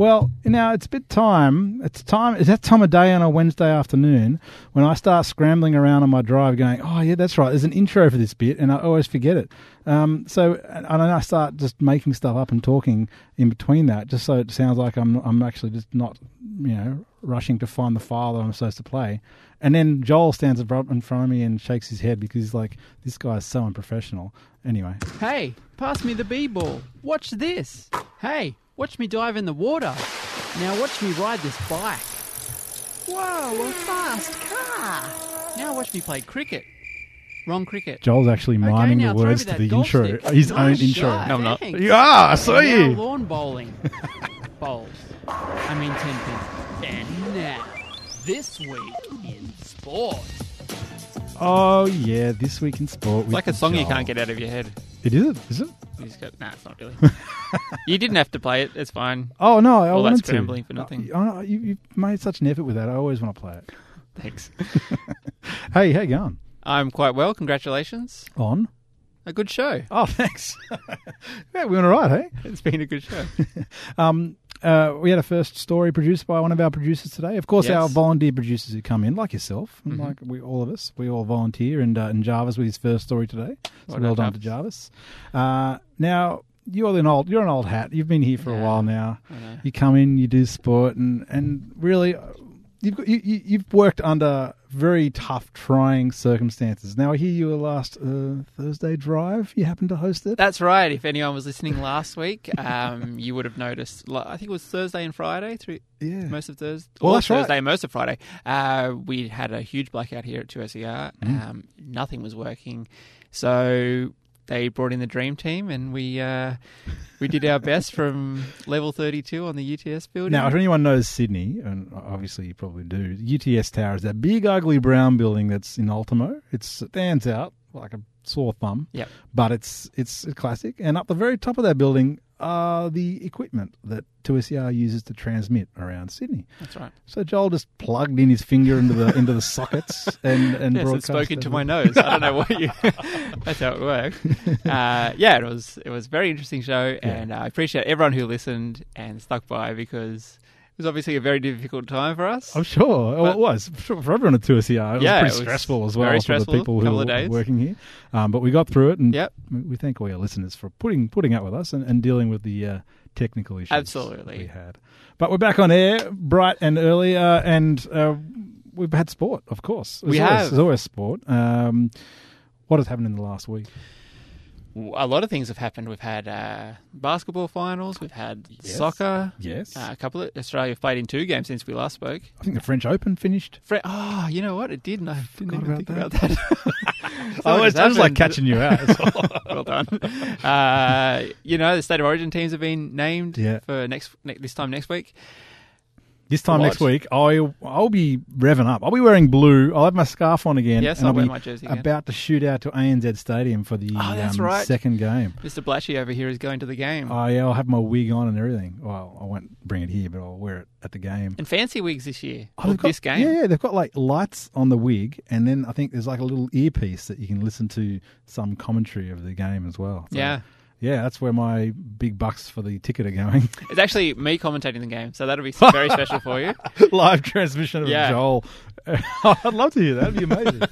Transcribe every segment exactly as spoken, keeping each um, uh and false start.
Well, now it's a bit time. It's time. It's that time of day on a Wednesday afternoon when I start scrambling around on my drive going, oh, yeah, that's right. There's an intro for this bit, and I always forget it. Um, so and then I start just making stuff up and talking in between that, just so it sounds like I'm I'm actually just not, you know, rushing to find the file that I'm supposed to play. And then Joel stands up in front of me and shakes his head because he's like, this guy's so unprofessional. Anyway. Hey, pass me the b-ball. Watch this. Hey, watch me dive in the water. Now watch me ride this bike. Whoa, a fast car. Now watch me play cricket. Wrong cricket. Joel's actually miming okay, the words to the intro. Stick. His nice own intro. Shot. No, I'm not. You are, I saw you. Now lawn bowling. Bowls. I mean ten pins. And now, this week in sport. Oh, yeah, this week in sport. It's like a song Joel. You can't get out of your head. It is? Is it? You just go, nah, it's not really. You didn't have to play it. It's fine. Oh, no, I All wanted that scrambling to. for nothing. Oh, you, you've made such an effort with that. I always want to play it. Thanks. Hey, how you going? I'm quite well. Congratulations. On? A good show. Oh, thanks. Yeah, we went all right, hey? It's been a good show. um, uh, we had a first story produced by one of our producers today. Of course, yes. our volunteer producers who come in, like yourself, mm-hmm. like we all of us, we all volunteer, and, uh, and Jarvis with his first story today. So well, well done Jarvis. to Jarvis. Uh, now, you're an old, you're an old hat. You've been here for yeah, a while now. You come in, you do sport, and and really. You've got, you, you've worked under very tough, trying circumstances. Now, I hear you were last uh, Thursday drive. You happened to host it? That's right. If anyone was listening last week, um, you would have noticed. I think it was Thursday and Friday through yeah. most of Thursday. Well, or that's Thursday right. and most of Friday. Uh, we had a huge blackout here at two S E R. Mm. Um, nothing was working. So they brought in the dream team, and we uh, we did our best from level thirty-two on the U T S building. Now, if anyone knows Sydney, and obviously you probably do, the U T S Tower is that big, ugly brown building that's in Ultimo. It stands out like a sore thumb, yep. but it's it's a classic. And up the very top of that building are the equipment that two S E R uses to transmit around Sydney. That's right. So Joel just plugged in his finger into the into the sockets and and yes, broadcast it spoke into it. my nose. I don't know what you. That's how it worked. Uh, yeah, it was it was a very interesting show, Yeah. and uh, I appreciate everyone who listened and stuck by because it was obviously a very difficult time for us. I'm sure. Well, it was for, for everyone at two S E R. It yeah, was pretty it was stressful as well very for stressful, the people who couple were of days. working here. Um, but we got through it, and yep. we thank all your listeners for putting putting up with us and, and dealing with the uh, technical issues Absolutely. we had. But we're back on air, bright and early, uh, and uh, we've had sport, of course. There's we always, have. There's always sport. Um, what has happened in the last week? A lot of things have happened. We've had uh, basketball finals. We've had Yes. soccer. Yes. Uh, a couple of Australia have played in two games since we last spoke. I think the French Open finished. Fre- oh, you know what? It did. And I didn't Forgot even about think that. about that. I was, I was like catching you out. As well. Well done. Uh, you know, the State of Origin teams have been named Yeah. for next ne- this time next week. This time What? next week, I'll, I'll be revving up. I'll be wearing blue. I'll have my scarf on again. Yes, and I'll I'll wear be my jersey again. about to shoot out to A N Z Stadium for the Oh, that's um, right. second game. Mister Blashy over here is going to the game. Oh, yeah, I'll have my wig on and everything. Well, I won't bring it here, but I'll wear it at the game. And fancy wigs this year. Oh, Or they've got- this game. Yeah, yeah, they've got like lights on the wig, and then I think there's like a little earpiece that you can listen to some commentary of the game as well. So, Yeah. yeah, that's where my big bucks for the ticket are going. It's actually me commentating the game, so that'll be very special for you. Live transmission of Yeah. Joel. I'd love to hear that. That'd be amazing.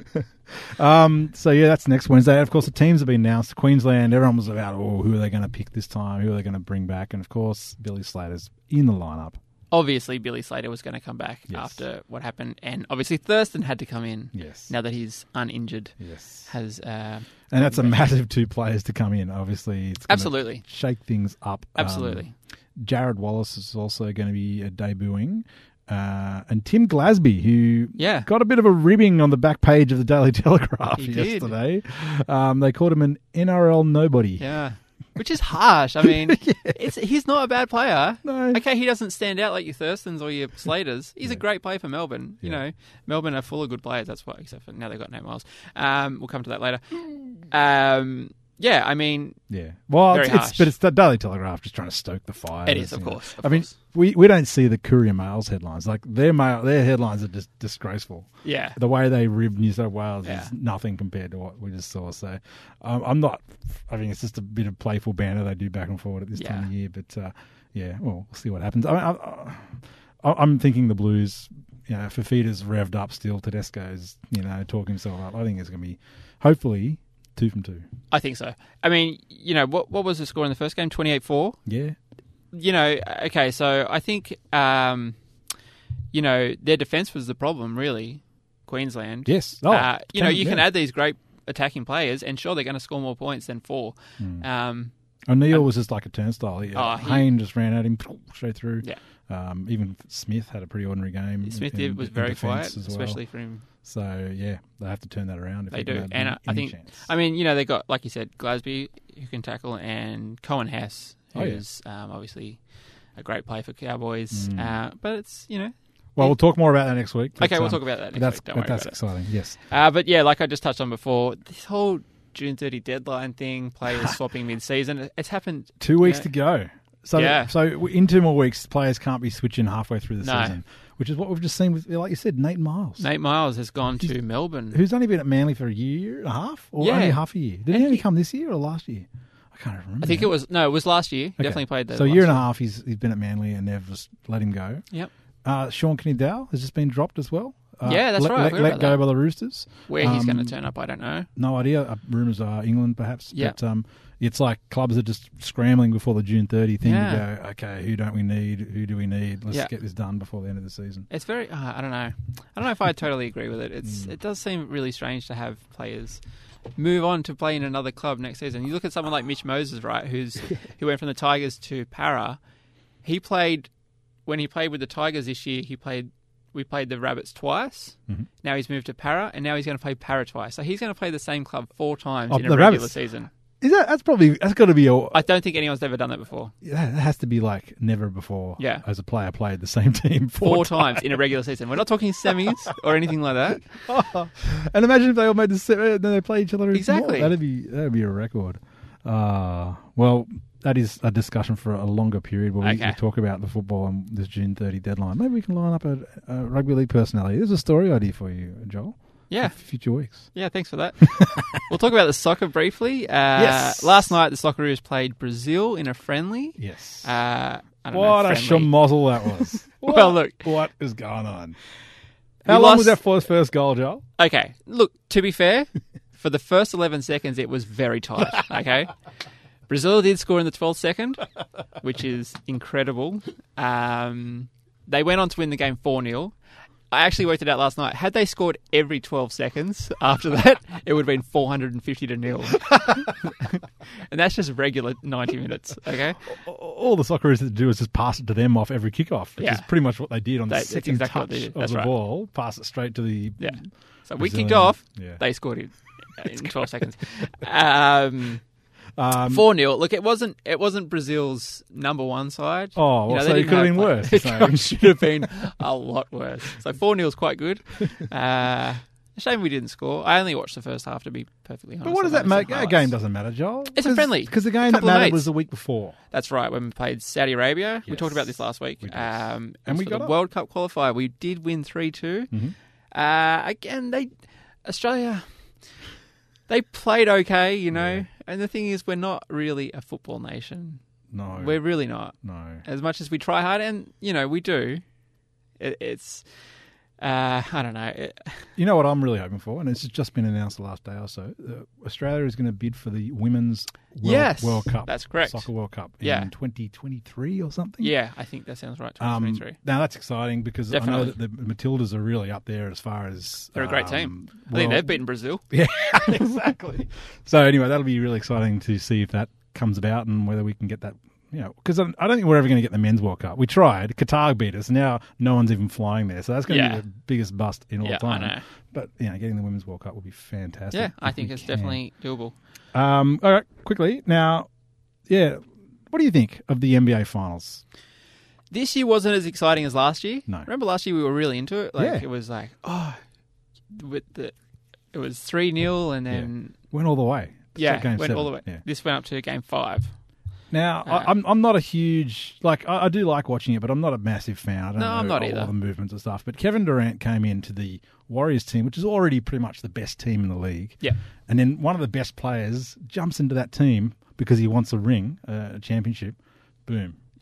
um, so, yeah, that's next Wednesday. And, of course, the teams have been announced. Queensland, everyone was about, oh, who are they going to pick this time? Who are they going to bring back? And, of course, Billy Slater's in the lineup. Obviously, Billy Slater was going to come back Yes. after what happened, and obviously Thurston had to come in. Yes. Now that he's uninjured, Yes. has uh, And that's a massive two players to come in. Obviously, it's gonna absolutely, shake things up. absolutely. Um, Jared Wallace is also going to be uh, debuting. Uh, and Tim Glasby, who Yeah. got a bit of a ribbing on the back page of the Daily Telegraph He did. yesterday. Um, they called him an N R L nobody. Yeah, which is harsh. I mean, it's he's not a bad player. No. Okay, he doesn't stand out like your Thurstons or your Slaters. He's Yeah. a great player for Melbourne. You Yeah. know, Melbourne are full of good players. That's why, except for now they've got Nate Miles. Um, we'll come to that later. Um, yeah, I mean, Yeah. Well, Very it's, it's harsh. but it's the Daily Telegraph just trying to stoke the fire. It is, of you know. course, of I mean, course. we, we don't see the Courier Mail's headlines. Like their mail, their headlines are just disgraceful. yeah, The way they rib New South Wales Yeah. is nothing compared to what we just saw. So um, I'm not. I think it's just a bit of playful banter they do back and forward at this time Yeah. of year. But uh, yeah, well, we'll see what happens. I mean, I, I, I'm thinking the Blues, you know, Fafita's revved up still. Tedesco's, you know, talking himself up. I think it's going to be, hopefully, two from two. I think so. I mean, you know, what what was the score in the first game? twenty-eight four? Yeah. You know, okay, so I think, um, you know, their defence was the problem, really, Queensland. Yes. Oh, uh, you know, can- you can yeah. add these great attacking players, and sure, they're going to score more points than four. Mm. Um, O'Neill um, was just like a turnstile. He, Oh, he- Hayne just ran at him straight through. Yeah. Um, even Smith had a pretty ordinary game. Smith in- did, was in very defence quiet, as well. especially for him. So, yeah, they have to turn that around. If They can do. have And any- I, I any think, chance. I mean, you know, they got, like you said, Glasby, who can tackle, and Cohen Hess, Oh, yeah. who's um, obviously a great play for Cowboys. Mm. Uh, but it's, you know. Well, we'll talk more about that next week. but, Okay, we'll um, talk about that next that's, week. Don't but worry that's about it. exciting, yes. Uh, but yeah, like I just touched on before, this whole June thirtieth deadline thing, players swapping mid-season, it's happened. Two weeks you to know, go. So, Yeah. so in two more weeks, players can't be switching halfway through the No. season, which is what we've just seen with, like you said, Nate Miles. Nate Miles has gone He's- to Melbourne. Who's only been at Manly for a year and a half? Or Yeah. only half a year? Did And he only he- come this year or last year? I can't remember. I think now. it was, no, it was last year. Okay. Definitely played there. So a last year and a year. half he's he's been at Manly and they've just let him go. Yep. Uh, Sean Kenny-Dowell has just been dropped as well. Uh, Yeah, that's let, right, I Let, heard let about go that. by the Roosters. Where he's going Um, to turn up, I don't know. No idea. Uh, rumours are England, perhaps. Yeah. But um, it's like clubs are just scrambling before the June thirtieth thing Yeah. to go, okay, who don't we need? Who do we need? Let's Yeah. get this done before the end of the season. It's very, uh, I don't know. I don't know if I totally agree with it. It's Mm. It does seem really strange to have players move on to play in another club next season. You look at someone like Mitch Moses, right, who's who went from the Tigers to Para. He played, when he played with the Tigers this year, he played, we played the Rabbits twice. Mhm. Now he's moved to Para, and now he's going to play Para twice. So he's going to play the same club four times Oh, in a the regular Rabbits. season. Is that that's probably that's got to be a I don't think anyone's ever done that before. that has to be like never before. Yeah. As a player played the same team four, Four times in a regular season. We're not talking semis or anything like that. times. And imagine if they all made the se- then they play each other even Exactly. more. That'd be that'd be a record. Uh well, that is a discussion for a longer period where we, Okay. we talk about the football and this June thirtieth deadline. Maybe we can line up a, a rugby league personality. There's a story idea for you, Joel. Yeah. For future weeks. Yeah, thanks for that. We'll talk about the soccer briefly. Uh, Yes. Last night, the Socceroos played Brazil in a friendly. Yes. Uh, I don't what know, a friendly. schmozzle that was. Well, look. What is going on? We How long lost- was that for his first goal, Joel? Okay, look, to be fair, for the first eleven seconds, it was very tight, okay? Brazil did score in the twelfth second, which is incredible. Um, they went on to win the game four nil. I actually worked it out last night. Had they scored every twelve seconds after that, it would have been four hundred fifty to nil. And that's just regular ninety minutes, okay? All the Socceroos had to do was just pass it to them off every kickoff, which Yeah. is pretty much what they did on the That- that's second exactly what touch they did. of That's the right. ball. Pass it straight to the Yeah. So we Brazilian- kicked off. Yeah. They scored it in twelve seconds. Um, Um, four nil. Look, it wasn't it wasn't Brazil's number one side. Oh, well, they so it didn't could have have been play- worse, It so- should have been a lot worse. So four nil is quite good. Uh, shame we didn't score. I only watched the first half, to be perfectly honest. but what does I've that only make? seen A highlights. game doesn't matter, Joel. It's a friendly. Because the game that Couple of mattered mates. was the week before. That's right. When we played Saudi Arabia, we Yes. talked about this last week. We did. Um, And it was we for got the up. World Cup qualifier. We did win three two. Mm-hmm. Uh, again, they Australia, they played okay, you know. Yeah. And the thing is, we're not really a football nation. No, We're really not. no. As much as we try hard, and you know we do. It, it's uh, I don't know. It, You know what I'm really hoping for, and it's just been announced the last day or so. Uh, Australia is going to bid for the Women's World, Yes, World Cup. that's correct. Soccer World Cup in Yeah. twenty twenty-three or something. yeah, I think that sounds right. Um, twenty twenty-three. now that's exciting because I know Definitely. that the Matildas are really up there as far as They're a great um, team. I well- think they've beaten Brazil. Yeah, exactly. So anyway, that'll be really exciting to see if that comes about and whether we can get that. You know, because I I don't think we're ever going to get the men's World Cup. We tried. Qatar beat us. Now no one's even flying there, so that's going to Yeah. be the biggest bust in all Yeah, I time. know. But you know, getting the women's World Cup would be fantastic. Yeah, I if think we it's can. definitely doable. Um, all right, quickly now. Yeah, what do you think of the N B A finals? This year wasn't as exciting as last year. No. Remember last year we were really into it. Like Yeah. it was like oh, with the it was three nil and then Went all the way. yeah, Game went seven. all the way. Yeah. This went up to game five. Now, Uh, I, I'm I'm not a huge like I, I do like watching it, but I'm not a massive fan. I don't No, know I'm not all, either. all the movements and stuff. But Kevin Durant came into the Warriors team, which is already pretty much the best team in the league. Yeah. And then one of the best players jumps into that team because he wants a ring, uh, a championship. Boom.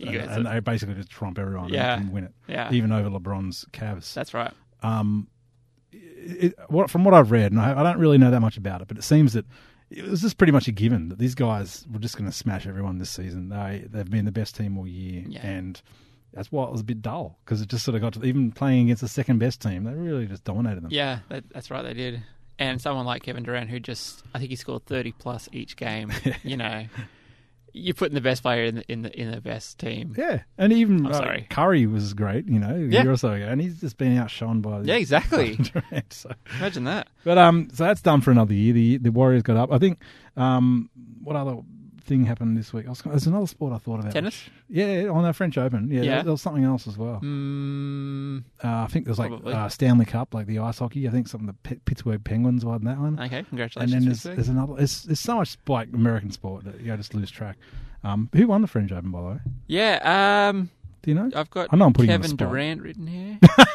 You and, guys and are- they basically just trump everyone Yeah. and, and win it, Yeah. even over LeBron's Cavs. That's right. Um, it, what, from what I've read, and I, I don't really know that much about it, but it seems that it was just pretty much a given that these guys were just going to smash everyone this season. They they've been the best team all year, Yeah. and that's why it was a bit dull because it just sort of got to even playing against the second best team. They really just dominated them. Yeah, that, that's right. They did. And someone like Kevin Durant, who just, I think he scored thirty plus each game. You know, you're putting the best player in the in the in the best team. Yeah, and even I'm uh, sorry. Curry was great. You know, a Yeah. year or so ago, and he's just been outshone by Yeah, exactly. by Durant, so. Imagine that. But um, so that's done for another year. The the Warriors got up. I think. Um, what other thing happened this week? I was, there's another sport I thought about. Tennis? which- yeah, on the French Open. Yeah, Yeah. There, there was something else as well. Mm, Uh, I think there was like Probably. uh, Stanley Cup, like the ice hockey. I think some of the P- Pittsburgh Penguins won that one. okay, And congratulations. then there's, Pittsburgh. there's another. There's, there's so much like American sport that you just lose track. Um, who won the French Open, by the way? Yeah, um, Do you know? I've got I know I'm putting you on the Kevin spot. Durant written here.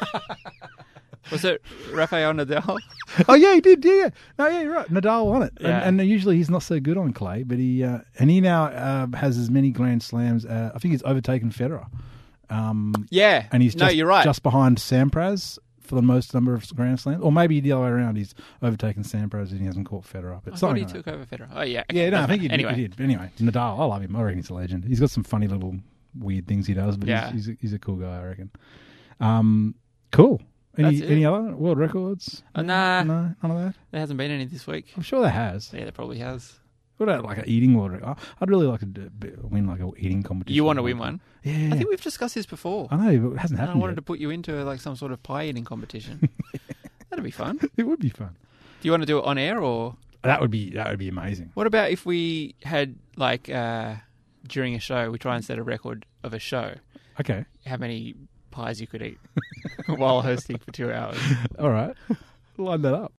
Was it Rafael Nadal? Oh yeah, he did. Yeah, yeah. No, yeah, you're right. Nadal won it, Yeah. and, and usually he's not so good on clay, but he uh, and he now uh, has as many Grand Slams. Uh, I think he's overtaken Federer, um, Yeah. and he's no, just, you're right. just behind Sampras for the most number of Grand Slams, or maybe the other way around. He's overtaken Sampras and he hasn't caught Federer. But I thought something he like that. took over Federer. Oh yeah. okay, Yeah, no, I doesn't think he matter. did, anyway. he did. But anyway, Nadal, I love him. I reckon he's a legend. He's got some funny little weird things he does, but Yeah. he's, he's, a, he's a cool guy, I reckon. Um, cool. Any That's it. any other world records? Uh, nah. No, none of that. There hasn't been any this week. I'm sure there has. Yeah, there probably has. What about like an eating world record? I- I'd really like to do, be- win like an eating competition. You want to win one? Yeah. I think we've discussed this before. I know, but it hasn't And I happened wanted yet. to put you into like some sort of pie eating competition. That'd be fun. Do It would be fun. you want to do it on air, or That would be that would be amazing. what about if we had like uh, during a show we try and set a record of a show, Okay. how many pies you could eat while hosting for two hours? All right. Line that up.